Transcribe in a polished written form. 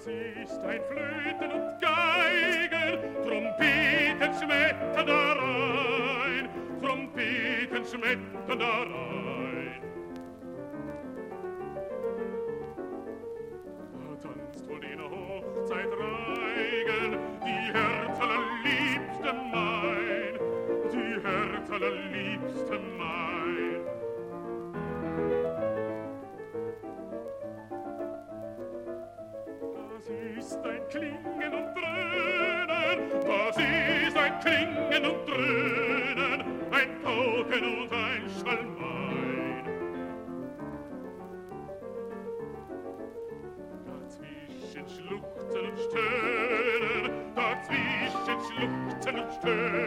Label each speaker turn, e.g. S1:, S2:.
S1: Das ist ein Flöten und Geigen, Trompeten schmettern da rein, Trompeten schmettern da rein. Da tanzt wohl die Hochzeit Reigen, die Herz allerliebste mein, die Herz allerliebste mein. Das ist ein Klingen und Dröhnen, das ist ein Klingen und Dröhnen, ein Token und ein Schalmein. Dazwischen Schluchzen und Stöhnen, dazwischen Schluchzen und Stöhnen,